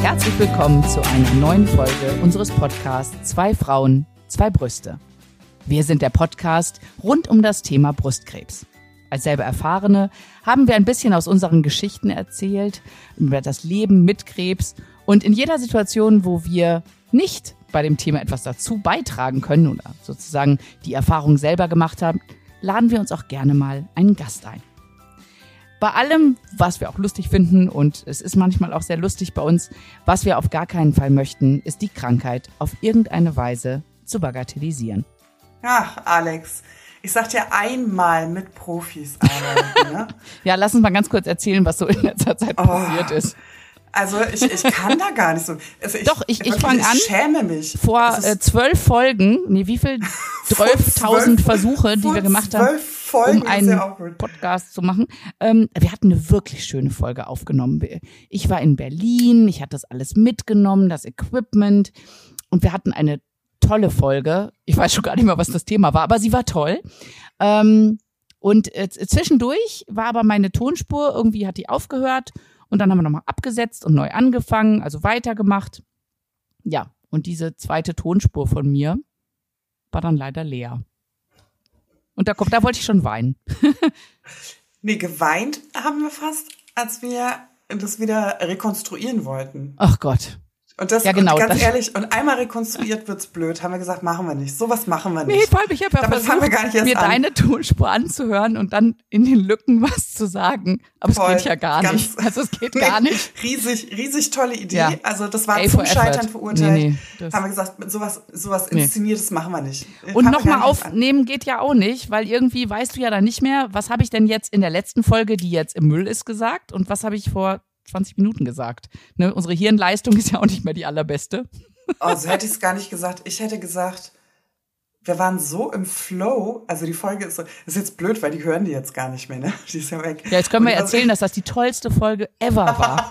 Herzlich willkommen zu einer neuen Folge unseres Podcasts Zwei Frauen, zwei Brüste. Wir sind der Podcast rund um das Thema Brustkrebs. Als selber Erfahrene haben wir ein bisschen aus unseren Geschichten erzählt, über das Leben mit Krebs und in jeder Situation, wo wir nicht bei dem Thema etwas dazu beitragen können oder sozusagen die Erfahrung selber gemacht haben, laden wir uns auch gerne mal einen Gast ein. Bei allem, was wir auch lustig finden, und es ist manchmal auch sehr lustig bei uns, was wir auf gar keinen Fall möchten, ist die Krankheit auf irgendeine Weise zu bagatellisieren. Ach, Alex, ich sag dir, einmal mit Profis arbeiten, ne? Ja, lass uns mal ganz kurz erzählen, was so in letzter Zeit passiert ist. Also ich kann da gar nicht so. Also ich fange an. Ich schäme mich. Vor 12 Folgen, wie viel? 12.000 Versuche, die wir gemacht haben, um einen Podcast zu machen. Wir hatten eine wirklich schöne Folge aufgenommen. Ich war in Berlin, ich hatte das alles mitgenommen, das Equipment, und wir hatten eine tolle Folge. Ich weiß schon gar nicht mehr, was das Thema war, aber sie war toll. Und zwischendurch war aber meine Tonspur, irgendwie hat die aufgehört. Und dann haben wir nochmal abgesetzt und neu angefangen, also weitergemacht. Ja, und diese zweite Tonspur von mir war dann leider leer. Und da wollte ich schon weinen. Nee, geweint haben wir fast, als wir das wieder rekonstruieren wollten. Ach Gott. Und das, ja, genau, und ganz ehrlich, und einmal rekonstruiert wird's blöd, haben wir gesagt, machen wir nicht. Sowas machen wir nicht. Nee, vor allem, ich habe ja versucht, mir deine Tonspur anzuhören und dann in den Lücken was zu sagen. Aber es geht ja gar nicht. Also es geht gar nicht. Riesig tolle Idee. Ja. Also das war zum Scheitern verurteilt. Haben wir gesagt, sowas Inszeniertes machen wir nicht. Und nochmal aufnehmen geht ja auch nicht, weil irgendwie weißt du ja dann nicht mehr, was habe ich denn jetzt in der letzten Folge, die jetzt im Müll ist, gesagt, und was habe ich vor 20 Minuten gesagt. Ne, unsere Hirnleistung ist ja auch nicht mehr die allerbeste. Oh, so hätte ich es gar nicht gesagt. Ich hätte gesagt, wir waren so im Flow, also die Folge ist jetzt blöd, weil die hören die jetzt gar nicht mehr, ne? Die ist ja weg. Ja, jetzt können wir erzählen, dass das die tollste Folge ever war.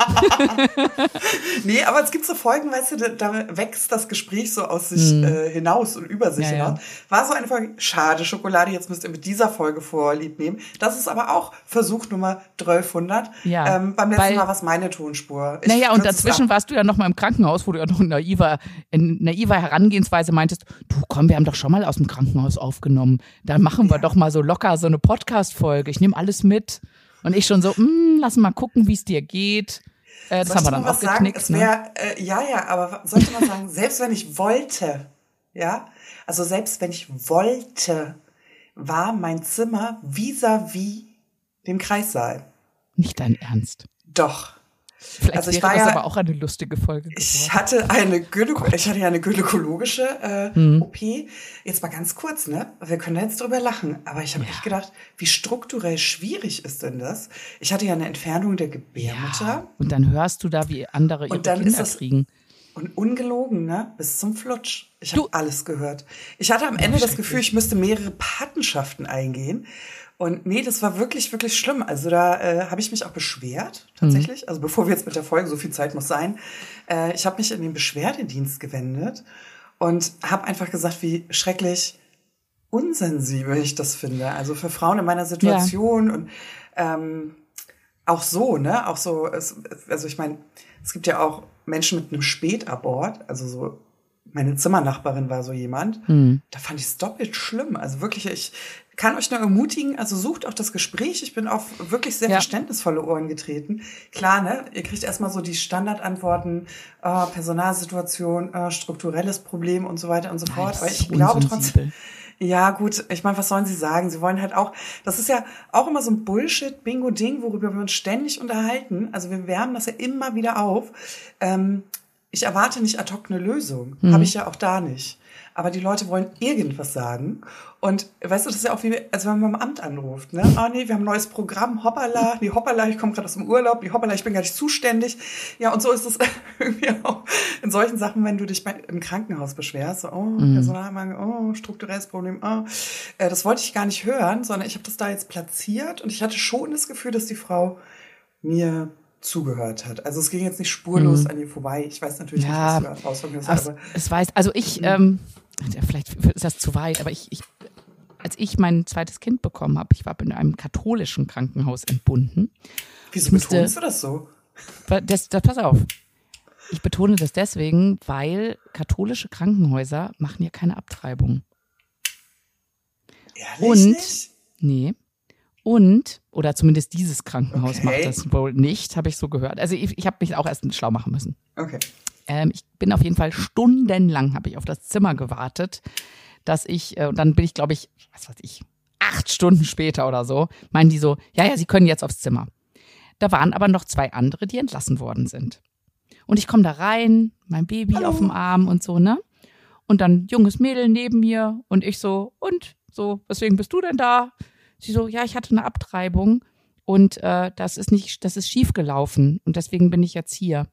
Nee, aber es gibt so Folgen, weißt du, da wächst das Gespräch so aus sich hinaus und über sich hinaus. War so eine Folge, schade, Schokolade, jetzt müsst ihr mit dieser Folge Vorlieb nehmen. Das ist aber auch Versuch Nummer 1200. Ja, beim letzten Mal war es meine Tonspur. Und dazwischen warst du ja noch mal im Krankenhaus, wo du ja noch in naiver Herangehensweise meintest, du komm, wir haben doch schon mal aus dem Krankenhaus aufgenommen. Da machen wir doch mal so locker so eine Podcast-Folge. Ich nehme alles mit. Und ich schon so, lass mal gucken, wie es dir geht. Das haben wir dann auch geknickt. Aber sollte man sagen, selbst wenn ich wollte, also selbst wenn ich wollte, war mein Zimmer vis-à-vis dem Kreissaal. Nicht dein Ernst? Doch. Vielleicht wäre das aber auch eine lustige Folge geworden. Ich hatte ja eine gynäkologische OP. Jetzt mal ganz kurz, ne? Wir können da jetzt drüber lachen. Aber ich habe echt gedacht, wie strukturell schwierig ist denn das? Ich hatte ja eine Entfernung der Gebärmutter. Ja. Und dann hörst du da, wie andere ihre Kinder kriegen. Und ungelogen, ne? Bis zum Flutsch. Ich habe alles gehört. Ich hatte am Ende das Gefühl, ich müsste mehrere Patenschaften eingehen. Und nee, das war wirklich, wirklich schlimm. Also da habe ich mich auch beschwert, tatsächlich. Also bevor wir jetzt mit der Folge, so viel Zeit muss sein. Ich habe mich in den Beschwerdedienst gewendet und habe einfach gesagt, wie schrecklich unsensibel ich das finde. Also für Frauen in meiner Situation und auch so, ne? Auch so, also ich meine, es gibt ja auch Menschen mit einem Spätabort, also so. Meine Zimmernachbarin war so jemand. Da fand ich es doppelt schlimm. Also wirklich, ich kann euch nur ermutigen, also sucht auch das Gespräch. Ich bin auf wirklich sehr verständnisvolle Ohren getreten. Klar, ne? Ihr kriegt erstmal so die Standardantworten, Personalsituation, strukturelles Problem und so weiter und so fort. Aber ich glaube trotzdem, ja gut, ich meine, was sollen sie sagen? Sie wollen halt auch, das ist ja auch immer so ein Bullshit-Bingo-Ding, worüber wir uns ständig unterhalten. Also wir wärmen das ja immer wieder auf. Ich erwarte nicht ad hoc eine Lösung. Habe ich ja auch da nicht. Aber die Leute wollen irgendwas sagen. Und weißt du, das ist ja auch wie, als wenn man beim Amt anruft. Ne? Ah nee, wir haben ein neues Programm. Hoppala, nee, hoppala, ich komme gerade aus dem Urlaub. Nee, hoppala, ich bin gar nicht zuständig. Ja, und so ist es irgendwie auch in solchen Sachen, wenn du dich im Krankenhaus beschwerst. So, Personalmangel, strukturelles Problem. Das wollte ich gar nicht hören, sondern ich habe das da jetzt platziert. Und ich hatte schon das Gefühl, dass die Frau mir zugehört hat. Also es ging jetzt nicht spurlos an ihr vorbei. Ich weiß natürlich nicht, was du rausverknüpft hast. Es weiß, also ich, vielleicht ist das zu weit, aber als ich mein zweites Kind bekommen habe, ich war in einem katholischen Krankenhaus entbunden. Wieso betonst du das so? Pass auf. Ich betone das deswegen, weil katholische Krankenhäuser machen ja keine Abtreibung. Ehrlich nicht? Nee. Oder zumindest dieses Krankenhaus macht das wohl nicht, habe ich so gehört. Also ich habe mich auch erst schlau machen müssen. Okay. Ich bin auf jeden Fall stundenlang, habe ich auf das Zimmer gewartet, dass und dann bin ich, glaube ich, 8 Stunden später oder so, meinen die so, ja, Sie können jetzt aufs Zimmer. Da waren aber noch 2 andere, die entlassen worden sind. Und ich komme da rein, mein Baby auf dem Arm und so, ne? Und dann junges Mädel neben mir und ich so, weswegen bist du denn da? Sie so, ja, ich hatte eine Abtreibung und das ist schief gelaufen und deswegen bin ich jetzt hier.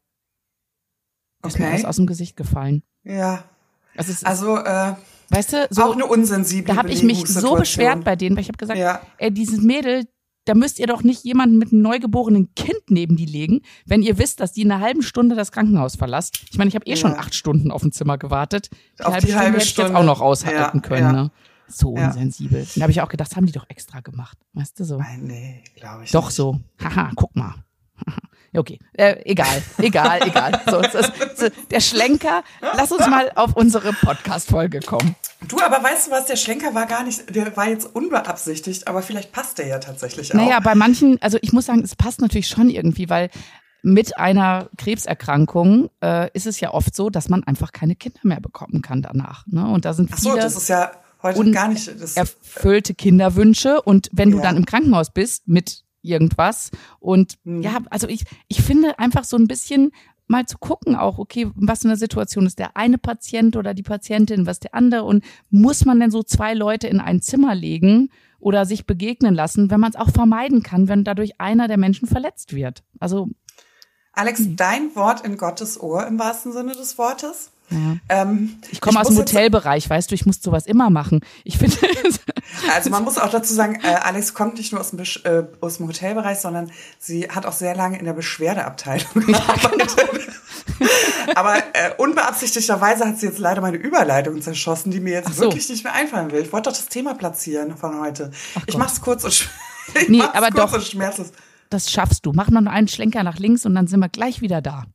Ist mir alles aus dem Gesicht gefallen. Ja. Also weißt du, so, auch eine unsensible da habe ich mich so beschwert bei denen, weil ich habe gesagt, dieses Mädel, da müsst ihr doch nicht jemanden mit einem neugeborenen Kind neben die legen, wenn ihr wisst, dass die in einer halben Stunde das Krankenhaus verlässt. Ich meine, ich habe schon 8 Stunden auf dem Zimmer gewartet. Die halbe Stunde hätte ich jetzt auch noch aushalten können. Ne? So unsensibel. Und da habe ich auch gedacht, das haben die doch extra gemacht. Weißt du so? Nein, nee, glaube ich doch nicht. So. Haha, guck mal. Okay, egal. So, der Schlenker, lass uns mal auf unsere Podcast-Folge kommen. Du, aber weißt du was, der Schlenker der war jetzt unbeabsichtigt, aber vielleicht passt der ja tatsächlich auch. Naja, bei manchen, also ich muss sagen, es passt natürlich schon irgendwie, weil mit einer Krebserkrankung ist es ja oft so, dass man einfach keine Kinder mehr bekommen kann danach. Ne? Und da sind viele das ist ja heute gar nicht erfüllte Kinderwünsche. Und wenn du dann im Krankenhaus bist mit irgendwas und also ich finde einfach so ein bisschen mal zu gucken auch, okay, was für eine Situation ist der eine Patient oder die Patientin, was der andere und muss man denn so 2 Leute in ein Zimmer legen oder sich begegnen lassen, wenn man es auch vermeiden kann, wenn dadurch einer der Menschen verletzt wird. Also Alex, dein Wort in Gottes Ohr im wahrsten Sinne des Wortes. Ja. Ich komme aus dem Hotelbereich, weißt du, ich muss sowas immer machen. Ich finde. Also man muss auch dazu sagen, Alex kommt nicht nur aus dem Hotelbereich, sondern sie hat auch sehr lange in der Beschwerdeabteilung gearbeitet. Genau. Aber unbeabsichtigterweise hat sie jetzt leider meine Überleitung zerschossen, die mir jetzt wirklich nicht mehr einfallen will. Ich wollte doch das Thema platzieren von heute. Ich mach's kurz und schmerzlos. Das schaffst du. Mach noch einen Schlenker nach links und dann sind wir gleich wieder da.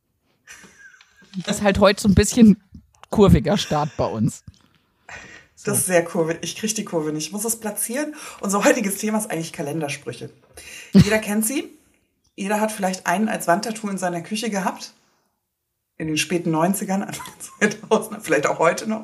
Das ist halt heute so ein bisschen kurviger Start bei uns. Das ist sehr kurvig. Ich kriege die Kurve nicht. Ich muss es platzieren. Unser heutiges Thema ist eigentlich Kalendersprüche. Jeder kennt sie. Jeder hat vielleicht einen als Wandtattoo in seiner Küche gehabt. In den späten 90ern, Anfang 2000er, vielleicht auch heute noch.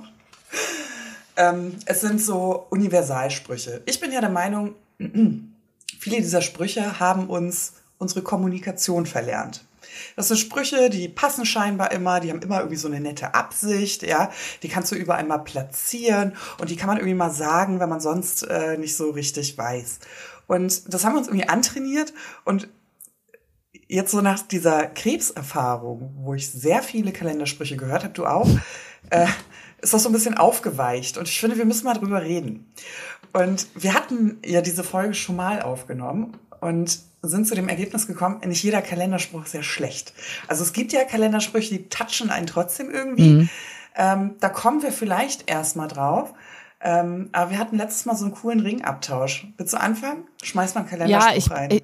Es sind so Universalsprüche. Ich bin ja der Meinung, viele dieser Sprüche haben uns unsere Kommunikation verlernt. Das sind Sprüche, die passen scheinbar immer, die haben immer irgendwie so eine nette Absicht, ja. Die kannst du überall mal platzieren und die kann man irgendwie mal sagen, wenn man sonst nicht so richtig weiß. Und das haben wir uns irgendwie antrainiert und jetzt so nach dieser Krebserfahrung, wo ich sehr viele Kalendersprüche gehört habe, du auch, ist das so ein bisschen aufgeweicht und ich finde, wir müssen mal drüber reden. Und wir hatten ja diese Folge schon mal aufgenommen und sind zu dem Ergebnis gekommen, nicht jeder Kalenderspruch ist ja schlecht. Also es gibt ja Kalendersprüche, die touchen einen trotzdem irgendwie. Da kommen wir vielleicht erstmal drauf. Aber wir hatten letztes Mal so einen coolen Ringabtausch. Willst du anfangen? Schmeiß mal einen Kalenderspruch rein.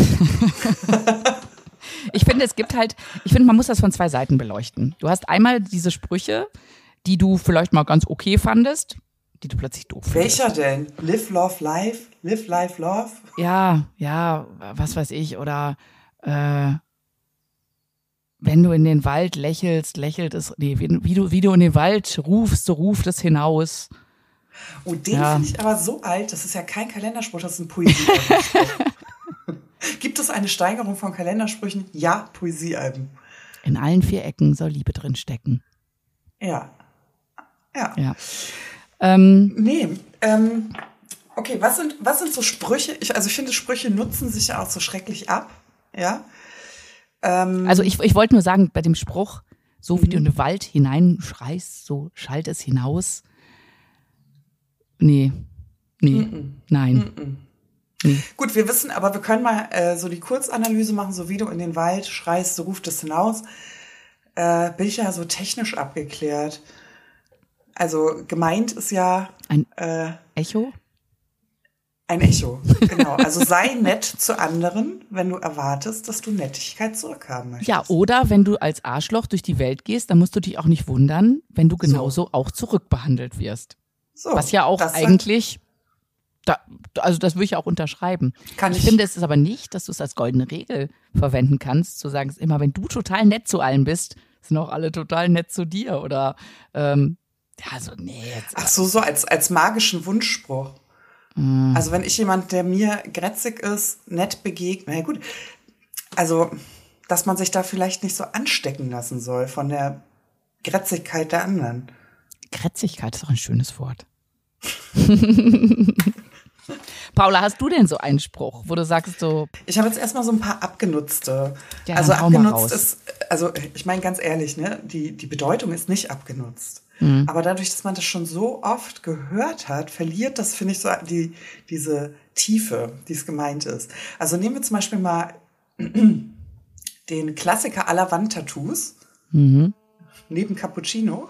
Ich finde, man muss das von 2 Seiten beleuchten. Du hast einmal diese Sprüche, die du vielleicht mal ganz okay fandest, die du plötzlich doof findest. Welcher denn? Live, love, life? Live, life, love? Ja, was weiß ich. Oder wenn du in den Wald lächelst, lächelt es. Nee, wie du in den Wald rufst, so ruft es hinaus. Oh, den finde ich aber so alt. Das ist ja kein Kalenderspruch, das ist ein Poesiealbum. Gibt es eine Steigerung von Kalendersprüchen? Ja, Poesiealben. In allen 4 Ecken soll Liebe drin stecken. Ja. Okay, was sind so Sprüche? Ich finde, Sprüche nutzen sich ja auch so schrecklich ab. Ja. Also ich wollte nur sagen, bei dem Spruch, so wie du in den Wald hineinschreist, so schallt es hinaus. Nee. Nein. Nee. Gut, wir wissen, aber wir können mal so die Kurzanalyse machen, so wie du in den Wald schreist, so ruft es hinaus. Bin ich ja so technisch abgeklärt. Also gemeint ist ja ein Echo? Ein Echo, genau. Also sei nett zu anderen, wenn du erwartest, dass du Nettigkeit zurückhaben möchtest. Ja, oder wenn du als Arschloch durch die Welt gehst, dann musst du dich auch nicht wundern, wenn du genauso auch zurückbehandelt wirst. So, was ja auch eigentlich, also das würde ich auch unterschreiben. Ich finde, es ist aber nicht, dass du es als goldene Regel verwenden kannst, zu sagen, immer wenn du total nett zu allen bist, sind auch alle total nett zu dir. Oder, Ach so, als magischen Wunschspruch. Also wenn ich jemand, der mir grätzig ist, nett begegnet, na gut, also dass man sich da vielleicht nicht so anstecken lassen soll von der Grätzigkeit der anderen. Grätzigkeit ist doch ein schönes Wort. Paula, hast du denn so einen Spruch, wo du sagst so... Ich habe jetzt erstmal so ein paar abgenutzte. Ja, also abgenutzt ist, also ich meine ganz ehrlich, ne, die Bedeutung ist nicht abgenutzt. Mhm. Aber dadurch, dass man das schon so oft gehört hat, verliert das, finde ich, so diese Tiefe, die es gemeint ist. Also nehmen wir zum Beispiel mal den Klassiker aller Wandtattoos, neben Cappuccino.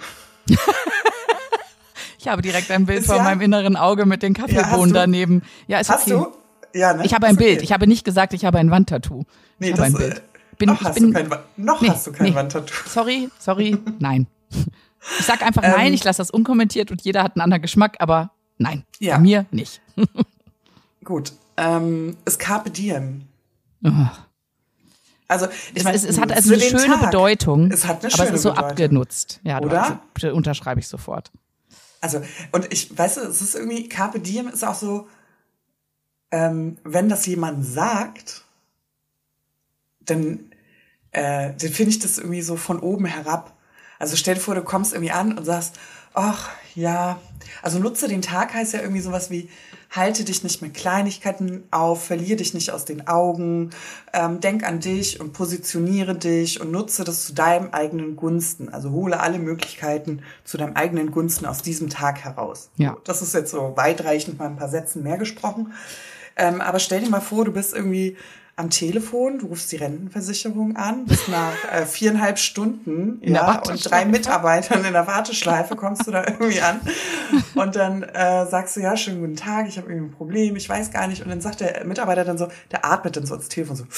Ich habe direkt ein Bild vor meinem inneren Auge mit den Kaffeebohnen daneben. Ja, ist hast okay. Du? Ja, ne? Ich habe ein Bild. Ich habe nicht gesagt, ich habe ein Wandtattoo. Nee, ich habe ein Bild. Hast du kein Wandtattoo. Sorry, nein. Ich sag einfach nein, ich lasse das unkommentiert und jeder hat einen anderen Geschmack, aber nein, bei mir nicht. Gut, es Carpe Diem. Oh. Also, ich meine, es hat also eine schöne Bedeutung, es hat eine aber schöne es ist so Bedeutung. Abgenutzt. Ja, oder? Unterschreibe ich sofort. Also, und weißt du, es ist irgendwie, Carpe Diem ist auch so, wenn das jemand sagt, dann finde ich das irgendwie so von oben herab. Also stell dir vor, du kommst irgendwie an und sagst, ach ja, also nutze den Tag heißt ja irgendwie sowas wie, halte dich nicht mit Kleinigkeiten auf, verliere dich nicht aus den Augen, denk an dich und positioniere dich und nutze das zu deinem eigenen Gunsten. Also hole alle Möglichkeiten zu deinem eigenen Gunsten aus diesem Tag heraus. Ja. Das ist jetzt so weitreichend mal ein paar Sätzen mehr gesprochen. Aber stell dir mal vor, du bist irgendwie am Telefon, du rufst die Rentenversicherung an, bist nach 4,5 Stunden und 3 Mitarbeitern in der Warteschleife kommst du da irgendwie an und dann sagst du, ja, schönen guten Tag, ich habe irgendwie ein Problem, ich weiß gar nicht. Und dann sagt der Mitarbeiter dann so, der atmet dann so ins Telefon so,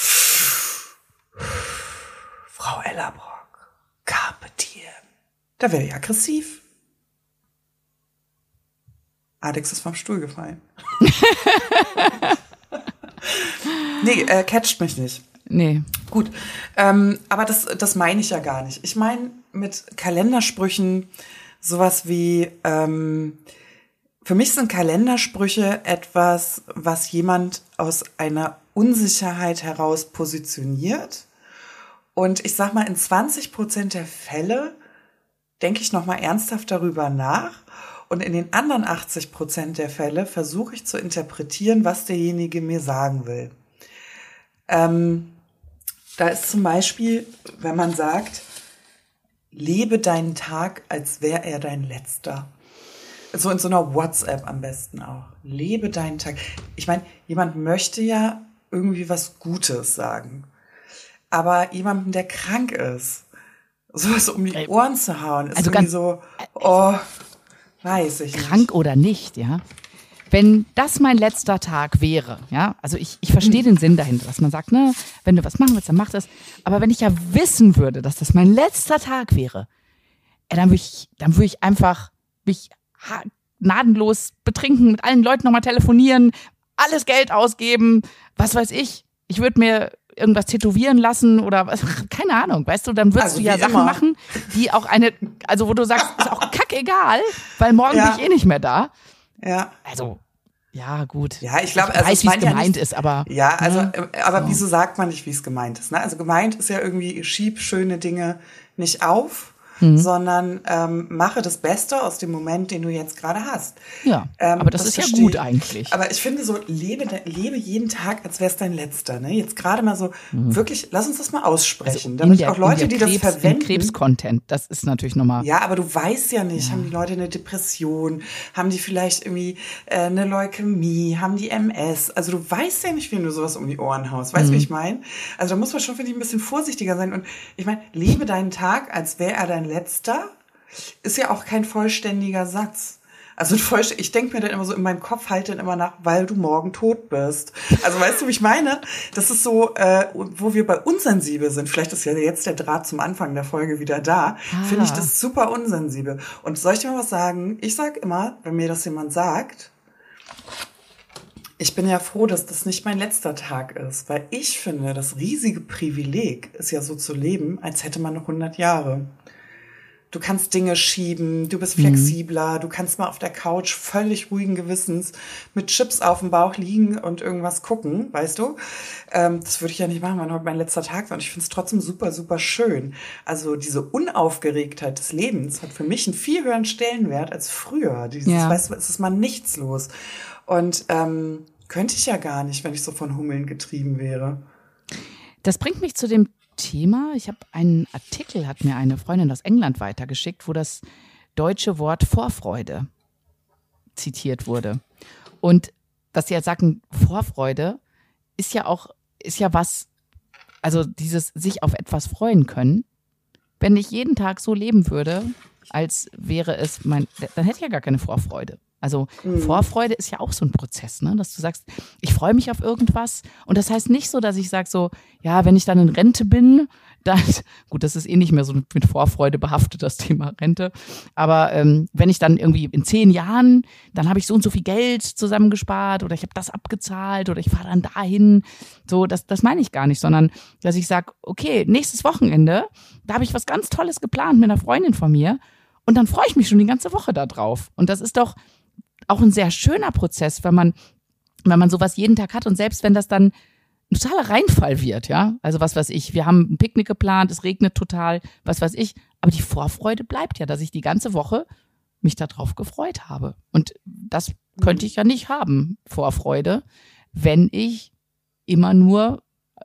Frau Ellerbrock, Carpe Diem. Da wäre ich aggressiv. Alex ist vom Stuhl gefallen. Nee, catcht mich nicht. Nee. Gut, aber das meine ich ja gar nicht. Ich meine mit Kalendersprüchen sowas wie, für mich sind Kalendersprüche etwas, was jemand aus einer Unsicherheit heraus positioniert. Und ich sag mal, in 20% der Fälle denke ich nochmal ernsthaft darüber nach. Und in den anderen 80% der Fälle versuche ich zu interpretieren, was derjenige mir sagen will. Da ist zum Beispiel, wenn man sagt, lebe deinen Tag, als wäre er dein letzter. So in so einer WhatsApp am besten auch. Lebe deinen Tag. Ich meine, jemand möchte ja irgendwie was Gutes sagen. Aber jemandem, der krank ist, sowas um die Ohren zu hauen, ist also irgendwie so, weiß ich nicht. Krank oder nicht, ja. Wenn das mein letzter Tag wäre, ja, also ich verstehe den Sinn dahinter, dass man sagt, ne, wenn du was machen willst, dann mach das. Aber wenn ich ja wissen würde, dass das mein letzter Tag wäre, dann würde ich einfach mich gnadenlos betrinken, mit allen Leuten nochmal telefonieren, alles Geld ausgeben, was weiß ich. Ich würde mir irgendwas tätowieren lassen oder was, keine Ahnung, weißt du, dann würdest du ja Sachen machen, die auch also wo du sagst, ist auch kackegal, weil morgen bin ich eh nicht mehr da. Ja. Also, ja, gut. Ja, ich glaube, ich weiß, wie es gemeint ist, aber. Ja, also, aber so. Wieso sagt man nicht, wie es gemeint ist? Ne? Also gemeint ist ja irgendwie, schieb schöne Dinge nicht auf, sondern mache das Beste aus dem Moment, den du jetzt gerade hast. Ja, aber das ist ja gut eigentlich. Aber ich finde so, lebe jeden Tag, als wäre es dein letzter. Ne? Jetzt gerade mal so, wirklich, lass uns das mal aussprechen. Also damit auch Leute, die das verwenden. Krebs-Content, das ist natürlich nochmal. Ja, aber du weißt ja nicht, haben die Leute eine Depression, haben die vielleicht irgendwie eine Leukämie, haben die MS. Also du weißt ja nicht, wem du sowas um die Ohren haust. Weißt du, wie ich meine? Also da muss man schon, finde ich, ein bisschen vorsichtiger sein. Und ich meine, lebe deinen Tag, als wäre er dein letzter, ist ja auch kein vollständiger Satz. Also ich denke mir dann immer so in meinem Kopf halt dann immer nach, weil du morgen tot bist. Also weißt du, wie ich meine? Das ist so, wo wir bei unsensibel sind. Vielleicht ist ja jetzt der Draht zum Anfang der Folge wieder da. Finde ich das super unsensibel. Und soll ich dir mal was sagen? Ich sag immer, wenn mir das jemand sagt, ich bin ja froh, dass das nicht mein letzter Tag ist. Weil ich finde, das riesige Privileg ist ja so zu leben, als hätte man noch 100 Jahre. Du kannst Dinge schieben, du bist flexibler, du kannst mal auf der Couch völlig ruhigen Gewissens mit Chips auf dem Bauch liegen und irgendwas gucken, weißt du? Das würde ich ja nicht machen, wenn heute mein letzter Tag war. Und ich finde es trotzdem super, super schön. Also diese Unaufgeregtheit des Lebens hat für mich einen viel höheren Stellenwert als früher. Weißt du, es ist mal nichts los. Und könnte ich ja gar nicht, wenn ich so von Hummeln getrieben wäre. Das bringt mich zu dem Thema. Ich habe einen Artikel, hat mir eine Freundin aus England weitergeschickt, wo das deutsche Wort Vorfreude zitiert wurde. Und dass sie ja sagen, Vorfreude ist ja was, also dieses sich auf etwas freuen können. Wenn ich jeden Tag so leben würde, als wäre es dann hätte ich ja gar keine Vorfreude. Also Vorfreude ist ja auch so ein Prozess, ne? Dass du sagst, ich freue mich auf irgendwas. Und das heißt nicht so, dass ich sage so, ja, wenn ich dann in Rente bin, dann, gut, das ist eh nicht mehr so mit Vorfreude behaftet, das Thema Rente. Aber wenn ich dann irgendwie in 10 Jahren, dann habe ich so und so viel Geld zusammengespart oder ich habe das abgezahlt oder ich fahre dann dahin. So, das meine ich gar nicht, sondern dass ich sage, okay, nächstes Wochenende, da habe ich was ganz Tolles geplant mit einer Freundin von mir und dann freue ich mich schon die ganze Woche da drauf. Und das ist doch auch ein sehr schöner Prozess, wenn man sowas jeden Tag hat und selbst wenn das dann ein totaler Reinfall wird, ja, also was weiß ich, wir haben ein Picknick geplant, es regnet total, was weiß ich, aber die Vorfreude bleibt ja, dass ich die ganze Woche mich darauf gefreut habe und das könnte ich ja nicht haben, Vorfreude, wenn ich immer nur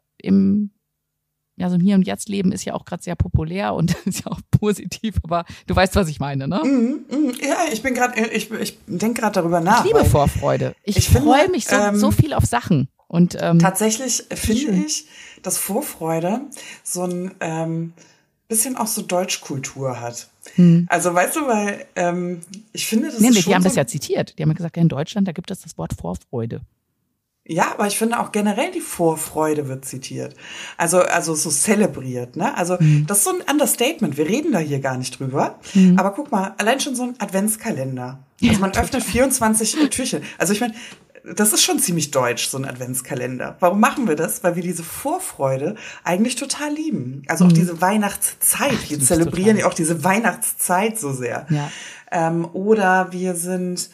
so ein Hier und Jetzt Leben ist ja auch gerade sehr populär und ist ja auch positiv, aber du weißt, was ich meine, ne? Ja, ich denke gerade darüber nach. Ich liebe Vorfreude. Ich freue mich so viel auf Sachen. Und tatsächlich finde ich, dass Vorfreude so ein bisschen auch so Deutschkultur hat. Also weißt du, weil ich finde, das ist schon die haben das ja zitiert. Die haben ja gesagt, in Deutschland, da gibt es das Wort Vorfreude. Ja, aber ich finde auch generell die Vorfreude wird zitiert. Also so zelebriert, ne? Also das ist so ein Understatement. Wir reden da hier gar nicht drüber. Aber guck mal, allein schon so ein Adventskalender. Also man öffnet 24 Türchen. Also ich meine, das ist schon ziemlich deutsch, so ein Adventskalender. Warum machen wir das? Weil wir diese Vorfreude eigentlich total lieben. Also auch diese Weihnachtszeit. Wir zelebrieren ja auch diese Weihnachtszeit so sehr. Ja. Oder wir sind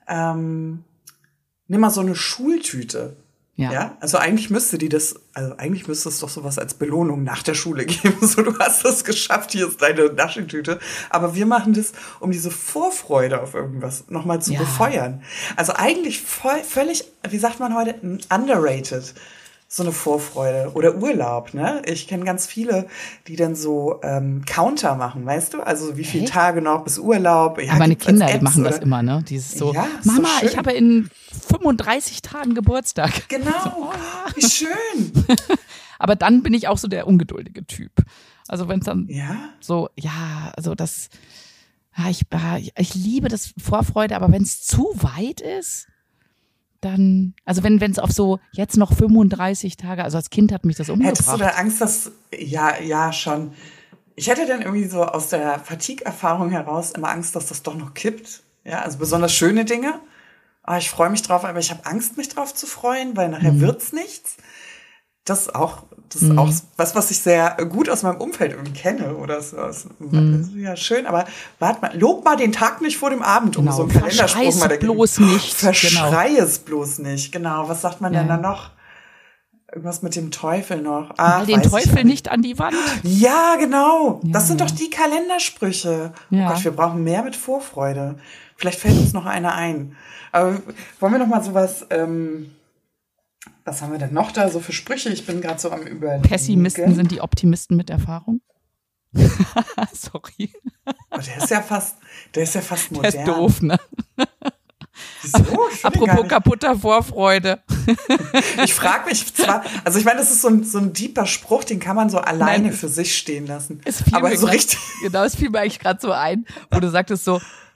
nimm mal so eine Schultüte. Ja. Also eigentlich müsste es doch sowas als Belohnung nach der Schule geben. So, du hast es geschafft, hier ist deine Naschentüte. Aber wir machen das, um diese Vorfreude auf irgendwas nochmal zu befeuern. Also eigentlich völlig, wie sagt man heute, underrated. So eine Vorfreude oder Urlaub, ne? Ich kenne ganz viele, die dann so Counter machen, weißt du? Also wie viele Tage noch bis Urlaub. Ja, meine Kinder, die machen das immer, ne? Dieses so, ja, Mama, ich habe in 35 Tagen Geburtstag. Genau, so, wie schön. Aber dann bin ich auch so der ungeduldige Typ. Also wenn es dann also das, ich liebe das Vorfreude, aber wenn es zu weit ist, dann, also wenn es auf so jetzt noch 35 Tage, also als Kind hat mich das umgebracht. Hättest du da Angst, dass, ja, schon. Ich hätte dann irgendwie so aus der Fatigue-Erfahrung heraus immer Angst, dass das doch noch kippt. Ja, also besonders schöne Dinge. Aber ich freue mich drauf, aber ich habe Angst, mich drauf zu freuen, weil nachher wird's nichts. Das ist auch was ich sehr gut aus meinem Umfeld irgendwie kenne. Oder so. Ja, schön, aber warte mal, lob mal den Tag nicht vor dem Abend, um so einen Kalenderspruch mal dagegen. Bloß nicht. Verschrei es bloß nicht, genau. Was sagt man denn da noch? Irgendwas mit dem Teufel noch. Mal den Teufel nicht an die Wand. Ja, genau. Ja. Das sind doch die Kalendersprüche. Ja. Oh Gott, wir brauchen mehr mit Vorfreude. Vielleicht fällt uns noch einer ein. Aber wollen wir noch mal sowas, was haben wir denn noch da so für Sprüche? Ich bin gerade so am Überlegen. Pessimisten sind die Optimisten mit Erfahrung. Sorry. Oh, der ist ja fast modern. Der ist doof, ne? Wieso? Apropos kaputter Vorfreude. Ich frage mich zwar, also ich meine, das ist so ein deeper Spruch, den kann man so alleine für sich stehen lassen. Aber so richtig. Genau, es fiel mir eigentlich gerade so ein, wo du sagtest so,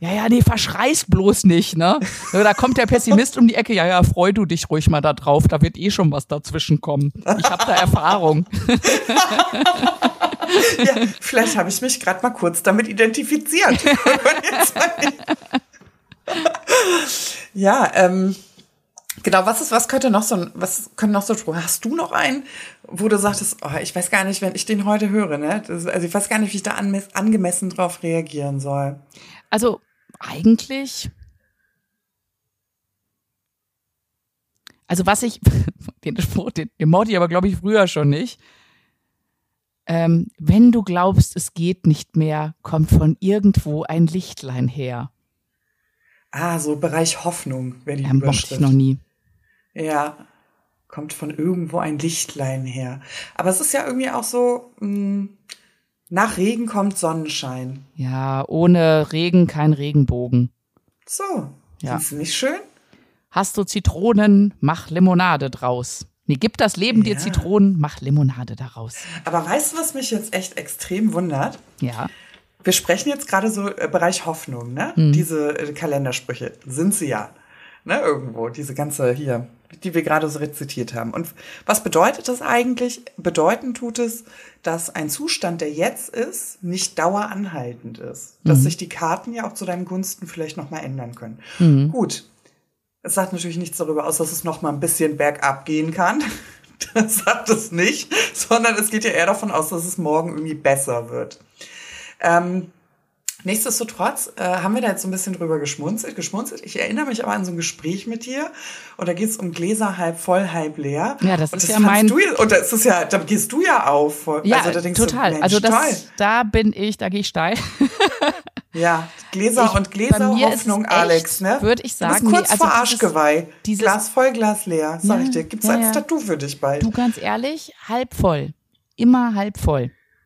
Ja, nee, verschreißt bloß nicht, ne? Da kommt der Pessimist um die Ecke. Ja, freu du dich ruhig mal da drauf. Da wird schon was dazwischen kommen. Ich habe da Erfahrung. Ja, vielleicht habe ich mich gerade mal kurz damit identifiziert. Ja, genau, was könnte noch so, hast du noch einen, wo du sagtest, oh, ich weiß gar nicht, wenn ich den heute höre, ne? Also ich weiß gar nicht, wie ich da angemessen drauf reagieren soll. Also, eigentlich, was ich, den Spruch, den mochte ich aber, glaube ich, früher schon nicht. Wenn du glaubst, es geht nicht mehr, kommt von irgendwo ein Lichtlein her. Ah, so Bereich Hoffnung, wenn die Überschrift. Mochte ich noch nie. Ja, kommt von irgendwo ein Lichtlein her. Aber es ist ja irgendwie auch so, nach Regen kommt Sonnenschein. Ja, ohne Regen kein Regenbogen. So, ja. Ist nicht schön? Hast du Zitronen, mach Limonade draus. Nee, gib das Leben dir Zitronen, mach Limonade daraus. Aber weißt du, was mich jetzt echt extrem wundert? Ja. Wir sprechen jetzt gerade so Bereich Hoffnung, ne? Diese Kalendersprüche sind sie ja, ne? Irgendwo, diese ganze hier, die wir gerade so rezitiert haben. Und was bedeutet das eigentlich? Bedeuten tut es, dass ein Zustand, der jetzt ist, nicht daueranhaltend ist. Dass sich die Karten ja auch zu deinen Gunsten vielleicht nochmal ändern können. Gut. Es sagt natürlich nichts darüber aus, dass es noch mal ein bisschen bergab gehen kann. Das sagt es nicht, sondern es geht ja eher davon aus, dass es morgen irgendwie besser wird. Nichtsdestotrotz haben wir da jetzt so ein bisschen drüber geschmunzelt. Ich erinnere mich aber an so ein Gespräch mit dir und da geht es um Gläser halb voll, halb leer. Ja, das ist ja mein... Und das ist ja, da gehst du ja auf. Ja, also, da denkst total. Du, Mensch, also toll. Da gehe ich steil. Ja, Gläser Hoffnung, Alex, ne? Würde ich sagen. Du bist kurz vor Arschgeweih. Glas voll, Glas leer, sag ich dir. Gibt's als Tattoo für dich bald. Du, ganz ehrlich, halb voll. Immer halb voll.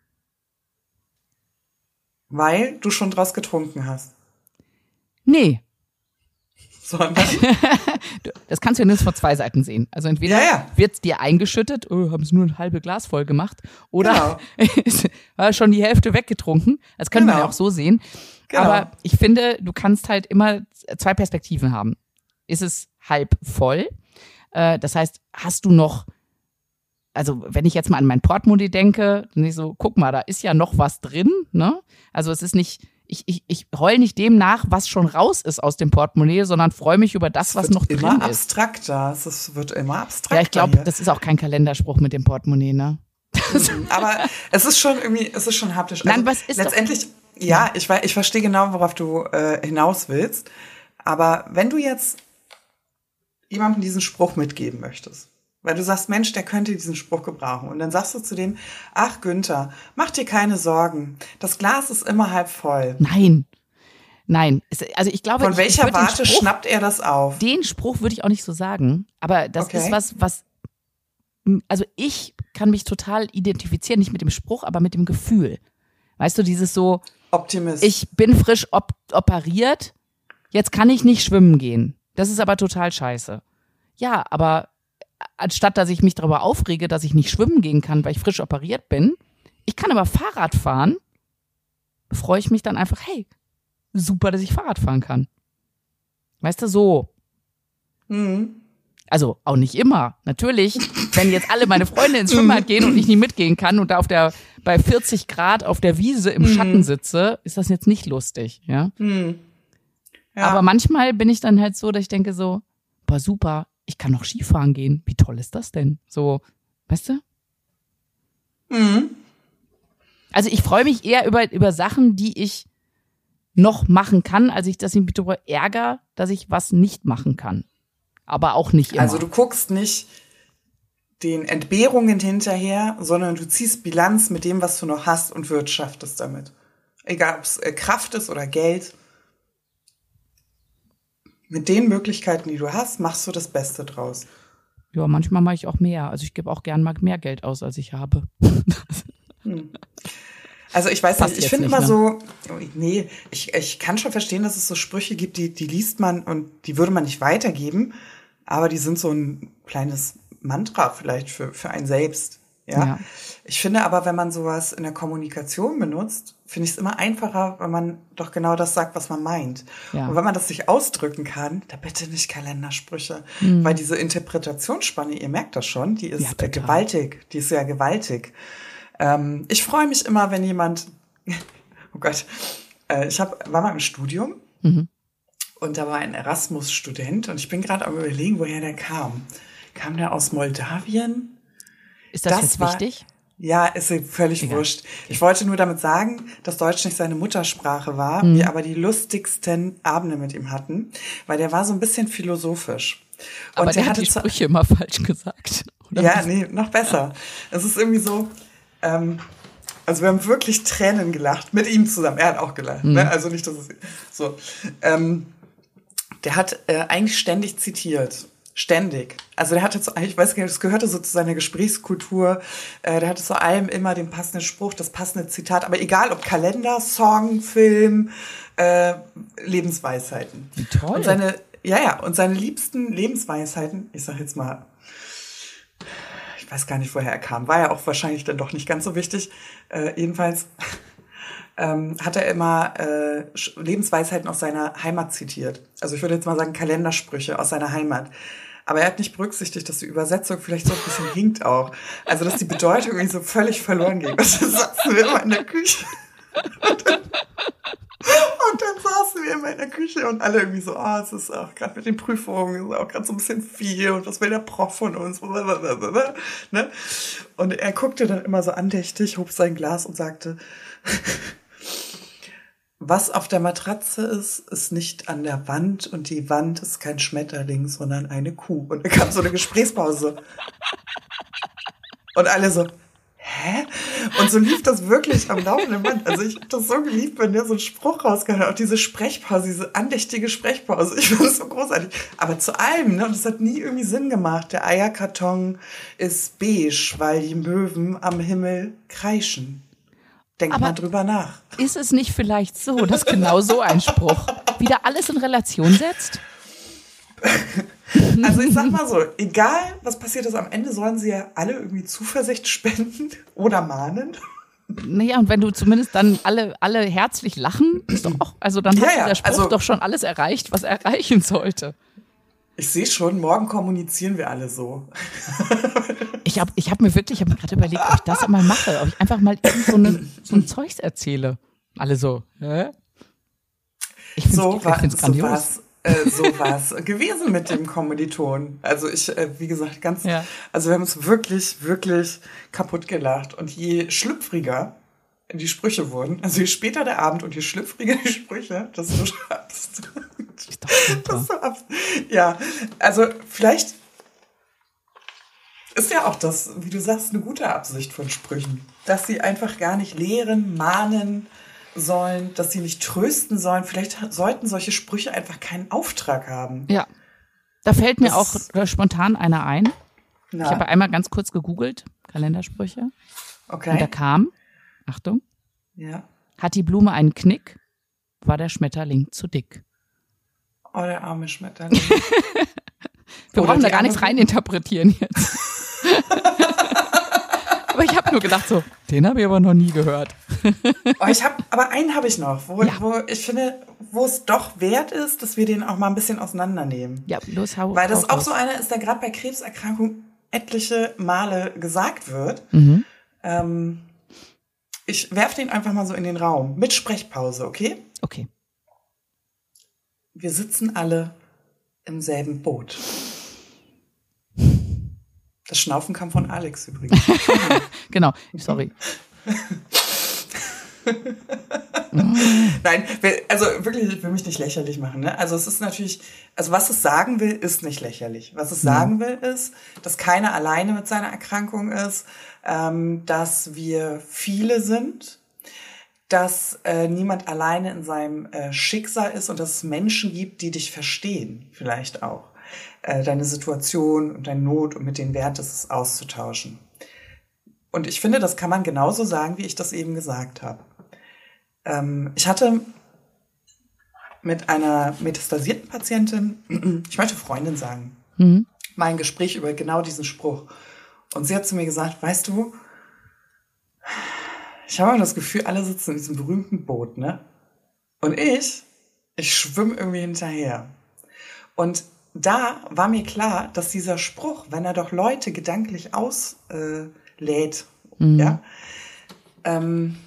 Weil du schon draus getrunken hast. Nee. Sondern? Das kannst du ja nur von zwei Seiten sehen. Also entweder wird's dir eingeschüttet, haben sie nur ein halbes Glas voll gemacht, oder war schon die Hälfte weggetrunken. Das können wir ja auch so sehen. Genau. Aber ich finde, du kannst halt immer zwei Perspektiven haben. Ist es halb voll? Das heißt, hast du noch, also wenn ich jetzt mal an mein Portemonnaie denke, dann ich so, guck mal, da ist ja noch was drin, ne? Also es ist nicht, ich heul nicht dem nach, was schon raus ist aus dem Portemonnaie, sondern freue mich über das, was noch drin ist. Es wird immer abstrakter. Es wird immer abstrakter. Ja, ich glaube, das ist auch kein Kalenderspruch mit dem Portemonnaie, ne? Aber es ist schon haptisch. Nein, was ist letztendlich, ich verstehe genau, worauf du hinaus willst. Aber wenn du jetzt jemandem diesen Spruch mitgeben möchtest, weil du sagst, Mensch, der könnte diesen Spruch gebrauchen. Und dann sagst du zu dem, ach Günther, mach dir keine Sorgen. Das Glas ist immer halb voll. Nein. Also ich glaube, von welcher Warte schnappt er das auf? Den Spruch würde ich auch nicht so sagen. Aber das ist was, also ich kann mich total identifizieren, nicht mit dem Spruch, aber mit dem Gefühl. Weißt du, dieses so, Optimist. Ich bin frisch operiert, jetzt kann ich nicht schwimmen gehen. Das ist aber total scheiße. Ja, aber anstatt dass ich mich darüber aufrege, dass ich nicht schwimmen gehen kann, weil ich frisch operiert bin, ich kann aber Fahrrad fahren, freue ich mich dann einfach, hey, super, dass ich Fahrrad fahren kann. Weißt du, so. Also auch nicht immer. Natürlich, wenn jetzt alle meine Freunde ins Schwimmbad gehen und ich nicht mitgehen kann und da bei 40 Grad auf der Wiese im Schatten sitze, ist das jetzt nicht lustig, ja? Ja. Aber manchmal bin ich dann halt so, dass ich denke so, boah, super, ich kann noch Skifahren gehen. Wie toll ist das denn? So, weißt du? Also ich freue mich eher über Sachen, die ich noch machen kann, als dass ich mich darüber ärgere, dass ich was nicht machen kann. Aber auch nicht immer. Also du guckst nicht den Entbehrungen hinterher, sondern du ziehst Bilanz mit dem, was du noch hast und wirtschaftest damit. Egal, ob es Kraft ist oder Geld. Mit den Möglichkeiten, die du hast, machst du das Beste draus. Ja, manchmal mache ich auch mehr. Also ich gebe auch gern mal mehr Geld aus, als ich habe. Also ich weiß nicht, ich finde immer so, ich kann schon verstehen, dass es so Sprüche gibt, die liest man und die würde man nicht weitergeben, aber die sind so ein kleines Mantra vielleicht für einen selbst. Ja. Ich finde aber, wenn man sowas in der Kommunikation benutzt, finde ich es immer einfacher, wenn man doch genau das sagt, was man meint. Ja. Und wenn man das nicht ausdrücken kann, da bitte nicht Kalendersprüche. Weil diese Interpretationsspanne, ihr merkt das schon, die ist gewaltig. Die ist ja gewaltig. Ich freue mich immer, wenn jemand, oh Gott, war mal im Studium und da war ein Erasmus-Student und ich bin gerade am Überlegen, woher der kam. Kam der aus Moldawien? Ist das jetzt wichtig? Ja, ist völlig wurscht. Ich wollte nur damit sagen, dass Deutsch nicht seine Muttersprache war, wir aber die lustigsten Abende mit ihm hatten, weil der war so ein bisschen philosophisch. Aber der hat die Sprüche immer falsch gesagt. Oder? Ja, nee, noch besser. Es ist irgendwie so, also wir haben wirklich Tränen gelacht, mit ihm zusammen. Er hat auch gelacht, ne? Also nicht, dass es so. Der hat eigentlich ständig zitiert. Ständig. Also der hatte ich weiß gar nicht, das gehörte so zu seiner Gesprächskultur. Der hatte zu allem immer den passenden Spruch, das passende Zitat. Aber egal, ob Kalender, Song, Film, Lebensweisheiten. Wie toll. Und seine liebsten Lebensweisheiten, ich sag jetzt mal, ich weiß gar nicht, woher er kam, war ja auch wahrscheinlich dann doch nicht ganz so wichtig. Jedenfalls hat er immer Lebensweisheiten aus seiner Heimat zitiert. Also ich würde jetzt mal sagen Kalendersprüche aus seiner Heimat. Aber er hat nicht berücksichtigt, dass die Übersetzung vielleicht so ein bisschen hinkt auch. Also dass die Bedeutung irgendwie so völlig verloren geht. Und dann saßen wir immer in der Küche. Und dann saßen wir immer in der Küche und alle irgendwie so, es ist auch gerade mit den Prüfungen auch gerade so ein bisschen viel und was will der Prof von uns? Ne? Und er guckte dann immer so andächtig, hob sein Glas und sagte, was auf der Matratze ist nicht an der Wand und die Wand ist kein Schmetterling, sondern eine Kuh. Und dann kam so eine Gesprächspause. Und alle so, hä? Und so lief das wirklich am laufenden Band. Also ich hab das so geliebt, wenn der so einen Spruch rausgehauen hat. Auch diese Sprechpause, diese andächtige Sprechpause. Ich fand das so großartig. Aber zu allem, ne? Und das hat nie irgendwie Sinn gemacht. Der Eierkarton ist beige, weil die Möwen am Himmel kreischen. Denk mal drüber nach. Ist es nicht vielleicht so, dass genau so ein Spruch wieder alles in Relation setzt? Also ich sag mal so, egal was passiert ist, am Ende sollen sie ja alle irgendwie Zuversicht spenden oder mahnen. Naja, und wenn du zumindest dann alle herzlich lachen, ist doch auch, also dann hat dieser Spruch doch schon alles erreicht, was er erreichen sollte. Ich sehe schon, morgen kommunizieren wir alle so. Ich hab mir gerade überlegt, ob ich das einmal mache, ob ich einfach mal so ein Zeugs erzähle. Alle so, hä? Ich find's grandios. So war's gewesen mit dem Kommiliton. Also wie gesagt, also wir haben uns wirklich, wirklich kaputt gelacht. Und je schlüpfriger die Sprüche wurden, also je später der Abend und je schlüpfriger die Sprüche, das ist so absurd. Das ist so absurd. Ja, also vielleicht ist ja auch das, wie du sagst, eine gute Absicht von Sprüchen. Dass sie einfach gar nicht lehren, mahnen sollen, dass sie nicht trösten sollen. Vielleicht sollten solche Sprüche einfach keinen Auftrag haben. Ja, da fällt mir auch spontan einer ein. Na? Ich habe einmal ganz kurz gegoogelt, Kalendersprüche. Okay. Und da kam, Achtung, hat die Blume einen Knick, war der Schmetterling zu dick. Oh, der arme Schmetterling. Wir brauchen da gar nichts reininterpretieren jetzt. Aber ich habe nur gedacht so, den habe ich aber noch nie gehört. Aber einen habe ich noch, wo ich finde, wo es doch wert ist, dass wir den auch mal ein bisschen auseinandernehmen. Ja, los, hau. Weil das auch so einer ist, der gerade bei Krebserkrankungen etliche Male gesagt wird. Ich werfe den einfach mal so in den Raum. Mit Sprechpause, okay? Okay. Wir sitzen alle im selben Boot. Das Schnaufen kam von Alex übrigens. Genau, sorry. Nein, also wirklich, ich will mich nicht lächerlich machen. Ne? Also es ist natürlich, also was es sagen will, ist nicht lächerlich. Was es sagen will, ist, dass keiner alleine mit seiner Erkrankung ist, dass wir viele sind, dass niemand alleine in seinem Schicksal ist und dass es Menschen gibt, die dich verstehen, vielleicht auch. Deine Situation und deine Not und mit denen wert ist es auszutauschen. Und ich finde, das kann man genauso sagen, wie ich das eben gesagt habe. Ich hatte mit einer metastasierten Patientin, ich möchte Freundin sagen, mal ein Gespräch über genau diesen Spruch. Und sie hat zu mir gesagt, weißt du, ich habe immer das Gefühl, alle sitzen in diesem berühmten Boot, ne? Und ich schwimme irgendwie hinterher. Und da war mir klar, dass dieser Spruch, wenn er doch Leute gedanklich auslädt, ja, dann